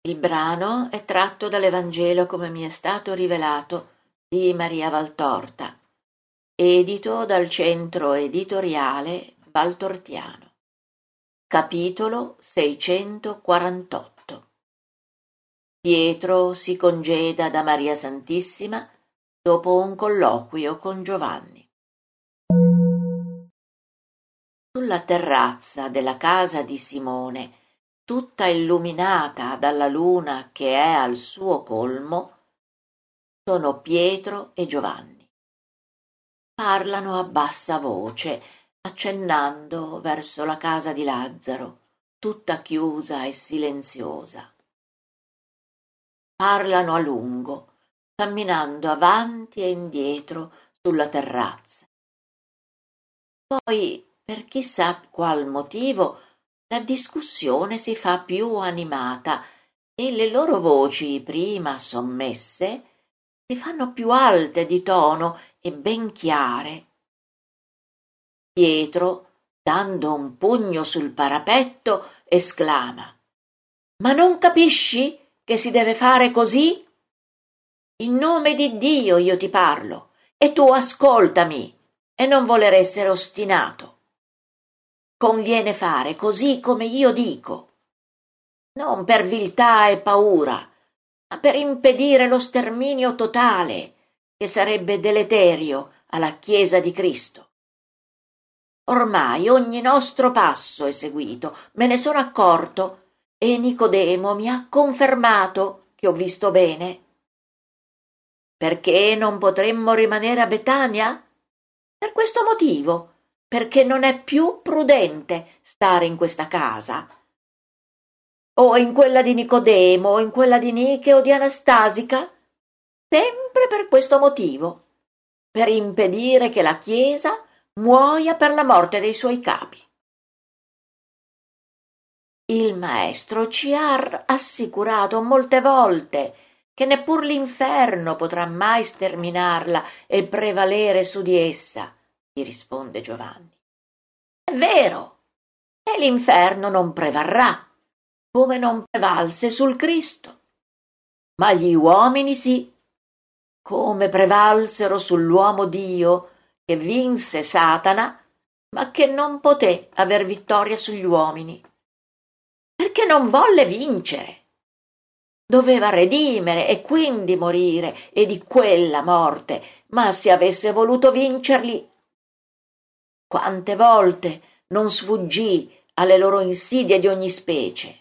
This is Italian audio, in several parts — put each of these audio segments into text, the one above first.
Il brano è tratto dall'Evangelo come mi è stato rivelato di Maria Valtorta, edito dal Centro Editoriale Valtortiano. Capitolo 648. Pietro si congeda da Maria Santissima dopo un colloquio con Giovanni. Sulla terrazza della casa di Simone, tutta illuminata dalla luna che è al suo colmo, sono Pietro e Giovanni. Parlano a bassa voce, accennando verso la casa di Lazzaro, tutta chiusa e silenziosa. Parlano a lungo, camminando avanti e indietro sulla terrazza. Poi, per chissà qual motivo, la discussione si fa più animata e le loro voci, prima sommesse, si fanno più alte di tono e ben chiare. Pietro, dando un pugno sul parapetto, esclama: «Ma non capisci che si deve fare così? In nome di Dio io ti parlo, e tu ascoltami e non voler essere ostinato. Conviene fare così come io dico, non per viltà e paura, ma per impedire lo sterminio totale, che sarebbe deleterio alla Chiesa di Cristo. Ormai ogni nostro passo è seguito, me ne sono accorto, e Nicodemo mi ha confermato che ho visto bene. Perché non potremmo rimanere a Betania? Per questo motivo, perché non è più prudente stare in questa casa, o in quella di Nicodemo, o in quella di Niche o di Anastasica, sempre per questo motivo, per impedire che la Chiesa muoia per la morte dei suoi capi. Il maestro ci ha assicurato molte volte che neppur l'inferno potrà mai sterminarla e prevalere su di essa, gli risponde Giovanni. È vero, e l'inferno non prevarrà, come non prevalse sul Cristo. Ma gli uomini sì, come prevalsero sull'uomo Dio, che vinse Satana, ma che non poté aver vittoria sugli uomini, perché non volle vincere. Doveva redimere e quindi morire, e di quella morte, ma se avesse voluto vincerli, quante volte non sfuggì alle loro insidie di ogni specie.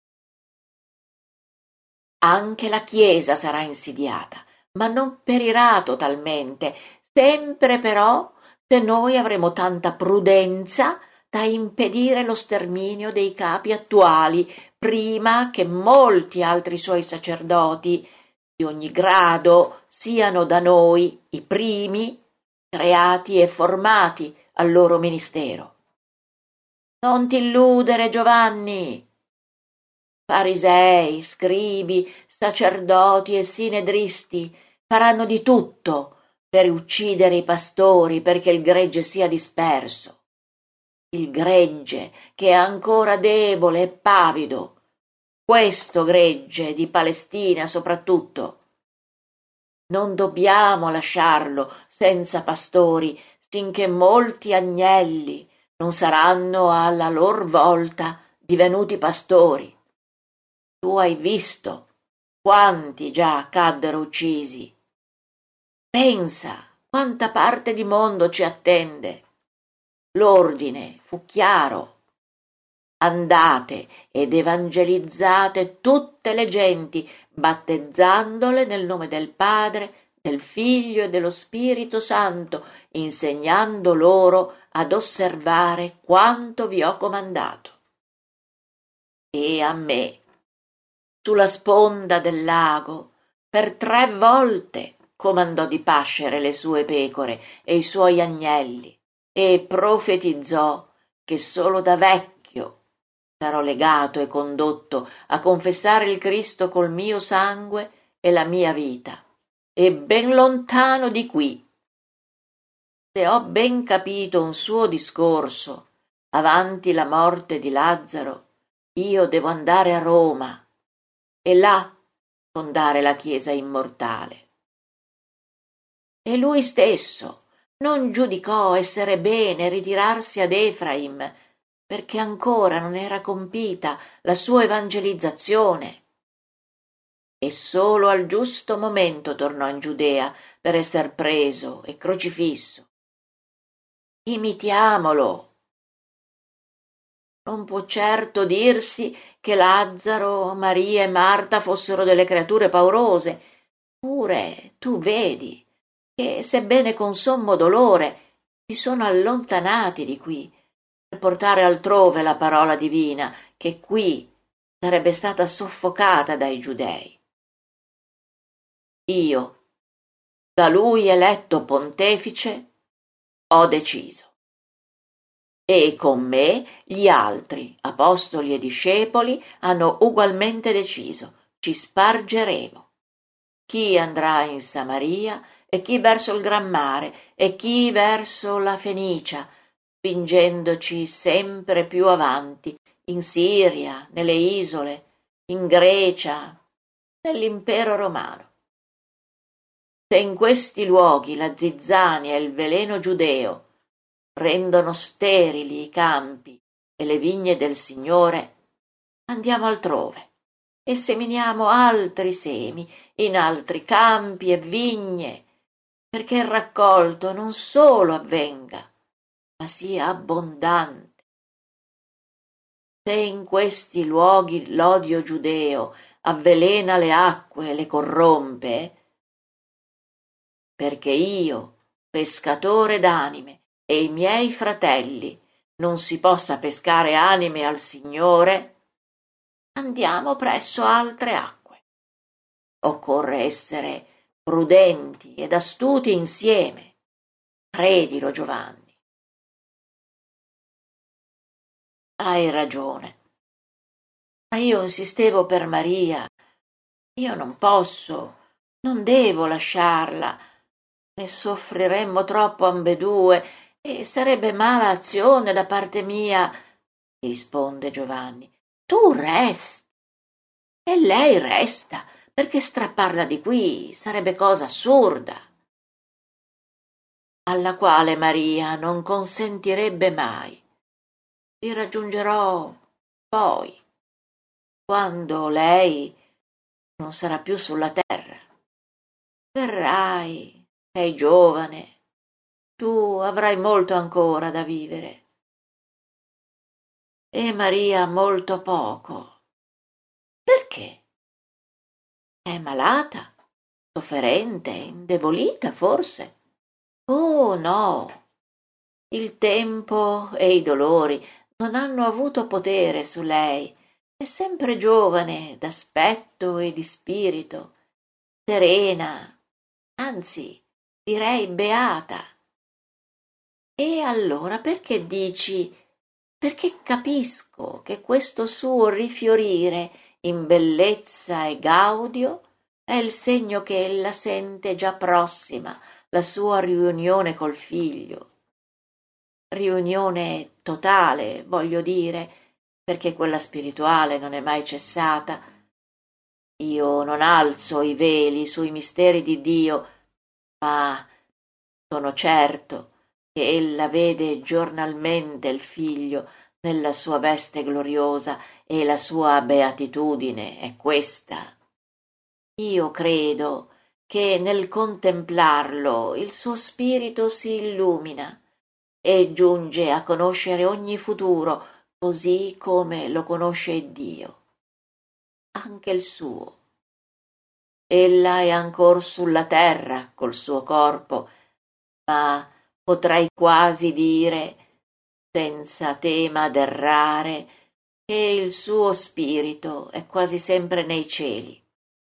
Anche la Chiesa sarà insidiata, ma non perirà totalmente, sempre però se noi avremo tanta prudenza da impedire lo sterminio dei capi attuali, prima che molti altri suoi sacerdoti di ogni grado siano da noi i primi creati e formati al loro ministero. Non t'illudere, Giovanni. Farisei, scribi, sacerdoti e sinedristi faranno di tutto per uccidere i pastori perché il gregge sia disperso. Il gregge che è ancora debole e pavido, questo gregge di Palestina soprattutto. Non dobbiamo lasciarlo senza pastori sinché molti agnelli non saranno alla lor volta divenuti pastori. Tu hai visto quanti già caddero uccisi. Pensa quanta parte di mondo ci attende. L'ordine fu chiaro. Andate ed evangelizzate tutte le genti, battezzandole nel nome del Padre, del Figlio e dello Spirito Santo, insegnando loro ad osservare quanto vi ho comandato. E a me, sulla sponda del lago, per 3 volte comandò di pascere le sue pecore e i suoi agnelli, e profetizzò che solo da vecchio sarò legato e condotto a confessare il Cristo col mio sangue e la mia vita, e ben lontano di qui. Se ho ben capito un suo discorso avanti la morte di Lazzaro, io devo andare a Roma, e là fondare la Chiesa immortale. E lui stesso non giudicò essere bene ritirarsi ad Efraim, perché ancora non era compita la sua evangelizzazione. E solo al giusto momento tornò in Giudea per esser preso e crocifisso. Imitiamolo. Non può certo dirsi che Lazzaro, Maria e Marta fossero delle creature paurose. Pure tu vedi che, sebbene con sommo dolore, si sono allontanati di qui per portare altrove la parola divina, che qui sarebbe stata soffocata dai giudei. Io, da lui eletto pontefice, ho deciso. E con me gli altri, apostoli e discepoli, hanno ugualmente deciso. Ci spargeremo. Chi andrà in Samaria e chi verso il gran mare e chi verso la Fenicia, spingendoci sempre più avanti, in Siria, nelle isole, in Grecia, nell'impero romano. Se in questi luoghi la zizzania e il veleno giudeo rendono sterili i campi e le vigne del Signore, andiamo altrove e seminiamo altri semi in altri campi e vigne, perché il raccolto non solo avvenga, ma sia abbondante. Se in questi luoghi l'odio giudeo avvelena le acque e le corrompe, perché io, pescatore d'anime, e i miei fratelli non si possa pescare anime al Signore, andiamo presso altre acque. Occorre essere prudenti ed astuti insieme. Credilo, Giovanni. Hai ragione. Ma io insistevo per Maria. Io non posso, non devo lasciarla. Ne soffriremmo troppo ambedue e sarebbe mala azione da parte mia, risponde Giovanni. Tu resti e lei resta, perché strapparla di qui sarebbe cosa assurda, alla quale Maria non consentirebbe mai. Ti raggiungerò poi, quando lei non sarà più sulla terra. Verrai, sei giovane, tu avrai molto ancora da vivere. E Maria molto poco. Perché? È malata, sofferente, indebolita forse? Oh no, il tempo e i dolori non hanno avuto potere su lei. È sempre giovane d'aspetto e di spirito, serena, anzi direi beata. E allora perché dici? Perché capisco che questo suo rifiorire in bellezza e gaudio è il segno che ella sente già prossima la sua riunione col figlio. Riunione totale, voglio dire, perché quella spirituale non è mai cessata. Io non alzo i veli sui misteri di Dio, ma sono certo che ella vede giornalmente il figlio nella sua veste gloriosa e la sua beatitudine è questa. Io credo che nel contemplarlo il suo spirito si illumina e giunge a conoscere ogni futuro così come lo conosce Dio, anche il suo. Ella è ancor sulla terra col suo corpo, ma potrei quasi dire, senza tema d'errare, che il suo spirito è quasi sempre nei cieli.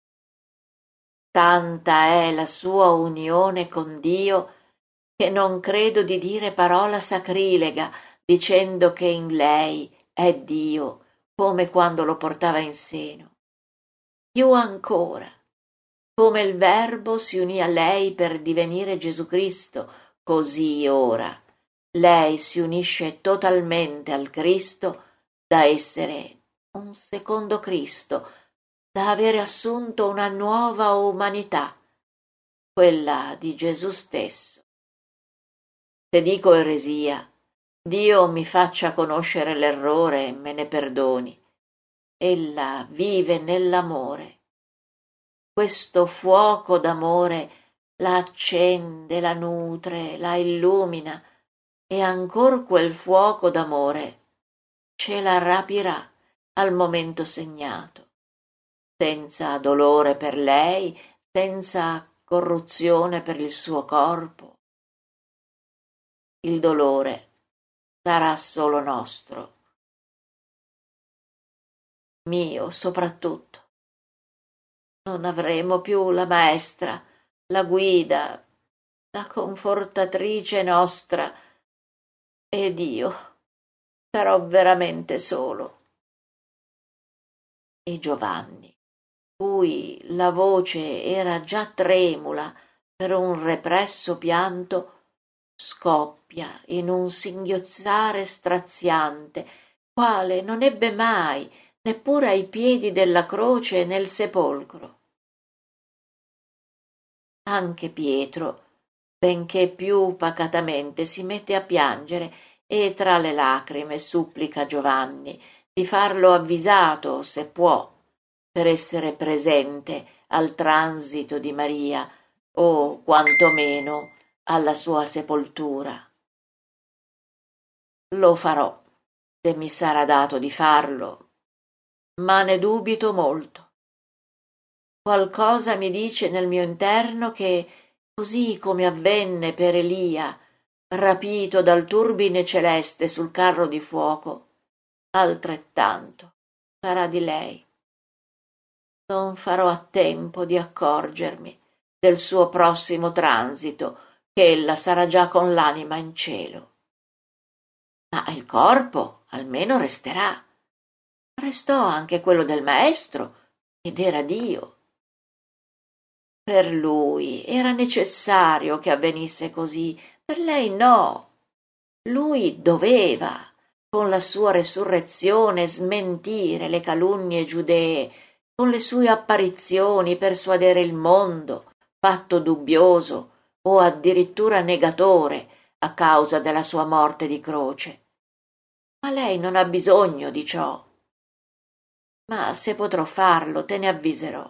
Tanta è la sua unione con Dio che non credo di dire parola sacrilega dicendo che in lei è Dio come quando lo portava in seno. Più ancora, come il Verbo si unì a lei per divenire Gesù Cristo, così ora lei si unisce totalmente al Cristo da essere un secondo Cristo, da avere assunto una nuova umanità, quella di Gesù stesso. Se dico eresia, Dio mi faccia conoscere l'errore e me ne perdoni. Ella vive nell'amore. Questo fuoco d'amore la accende, la nutre, la illumina, e ancor quel fuoco d'amore ce la rapirà al momento segnato, senza dolore per lei, senza corruzione per il suo corpo. Il dolore sarà solo nostro, mio soprattutto. Non avremo più la maestra, la guida, la confortatrice nostra, ed io sarò veramente solo. E Giovanni, cui la voce era già tremula per un represso pianto, scoppia in un singhiozzare straziante, quale non ebbe mai neppure ai piedi della croce nel sepolcro. Anche Pietro, benché più pacatamente, si mette a piangere e tra le lacrime supplica Giovanni di farlo avvisato, se può, per essere presente al transito di Maria o quantomeno alla sua sepoltura. Lo farò, se mi sarà dato di farlo, ma ne dubito molto. Qualcosa mi dice nel mio interno che, così come avvenne per Elia, rapito dal turbine celeste sul carro di fuoco, altrettanto sarà di lei. Non farò a tempo di accorgermi del suo prossimo transito, che ella sarà già con l'anima in cielo. Ma il corpo almeno resterà. Restò anche quello del maestro, ed era Dio. Per lui era necessario che avvenisse così, per lei no. Lui doveva, con la sua resurrezione, smentire le calunnie giudee, con le sue apparizioni persuadere il mondo, fatto dubbioso o addirittura negatore a causa della sua morte di croce. Ma lei non ha bisogno di ciò. Ma se potrò farlo, te ne avviserò.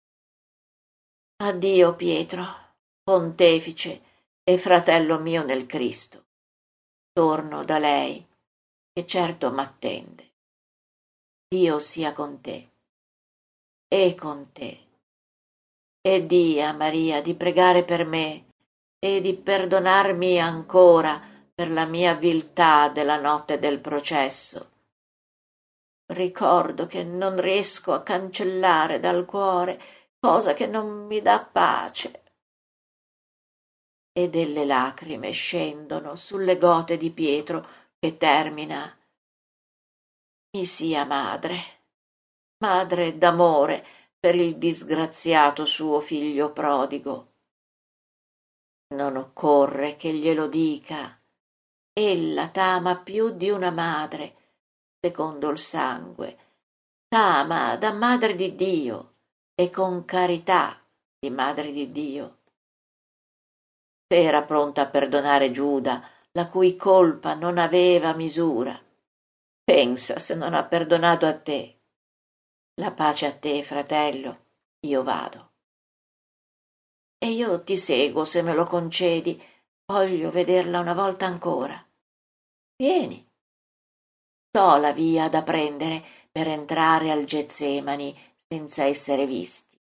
Addio, Pietro, pontefice e fratello mio nel Cristo. Torno da lei, che certo m'attende. Dio sia con te e con te. E di a Maria di pregare per me e di perdonarmi ancora per la mia viltà della notte del processo. Ricordo che non riesco a cancellare dal cuore, cosa che non mi dà pace. E delle lacrime scendono sulle gote di Pietro, che termina: mi sia madre, madre d'amore per il disgraziato suo figlio prodigo. Non occorre che glielo dica, ella t'ama più di una madre, secondo il sangue, t'ama da madre di Dio e con carità di madre di Dio. Se era pronta a perdonare Giuda, la cui colpa non aveva misura, pensa se non ha perdonato a te. La pace a te, fratello, io vado. E io ti seguo se me lo concedi, voglio vederla una volta ancora. Vieni. So la via da prendere per entrare al Getsemani senza essere visti.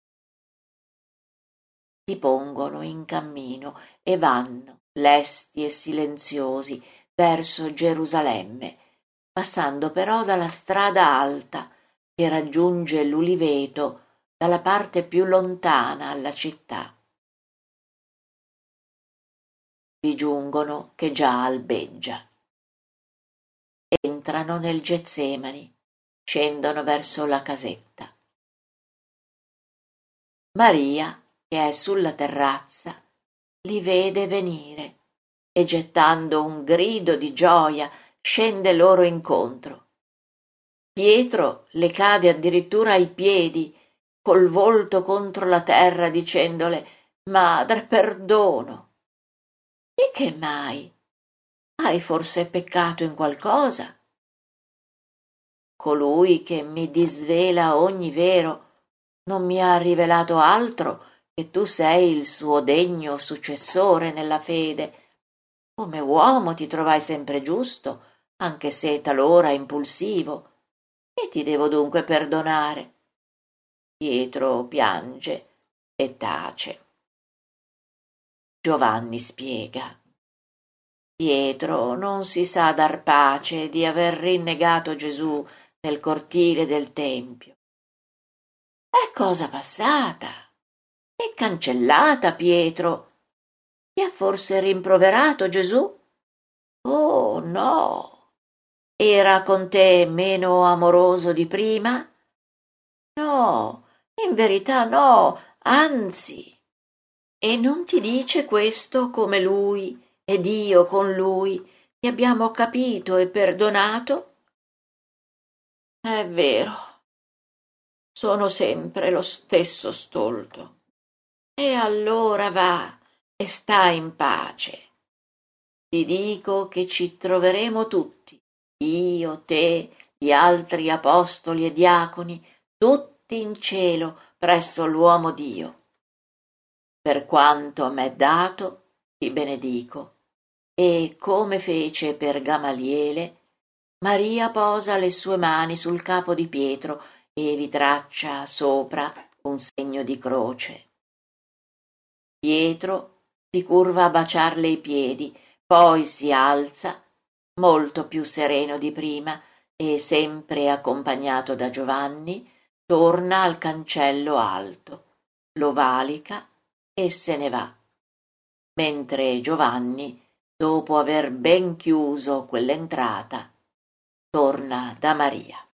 Si pongono in cammino e vanno, lesti e silenziosi, verso Gerusalemme, passando però dalla strada alta che raggiunge l'Uliveto dalla parte più lontana alla città. Vi giungono che già albeggia. Entrano nel Getsemani, scendono verso la casetta. Maria, che è sulla terrazza, li vede venire e gettando un grido di gioia scende loro incontro. Pietro le cade addirittura ai piedi col volto contro la terra, dicendole: «Madre, perdono». «Di che mai? Hai forse peccato in qualcosa?» «Colui che mi disvela ogni vero non mi ha rivelato altro che tu sei il suo degno successore nella fede. Come uomo ti trovai sempre giusto, anche se talora impulsivo, e ti devo dunque perdonare». Pietro piange e tace. Giovanni spiega: Pietro non si sa dar pace di aver rinnegato Gesù nel cortile del Tempio. È cosa passata, è cancellata, Pietro. Ti ha forse rimproverato Gesù? Oh no! Era con te meno amoroso di prima? No, in verità no, anzi. E non ti dice questo come lui ed io con lui ti abbiamo capito e perdonato? È vero, sono sempre lo stesso stolto. E allora va e sta in pace. Ti dico che ci troveremo tutti, io, te, gli altri apostoli e diaconi, tutti in cielo presso l'uomo Dio. Per quanto m'è dato, ti benedico, e come fece per Gamaliele, Maria posa le sue mani sul capo di Pietro e vi traccia sopra un segno di croce. Pietro si curva a baciarle i piedi, poi si alza, molto più sereno di prima e sempre accompagnato da Giovanni, torna al cancello alto, lo valica e se ne va, mentre Giovanni, dopo aver ben chiuso quell'entrata, torna da Maria.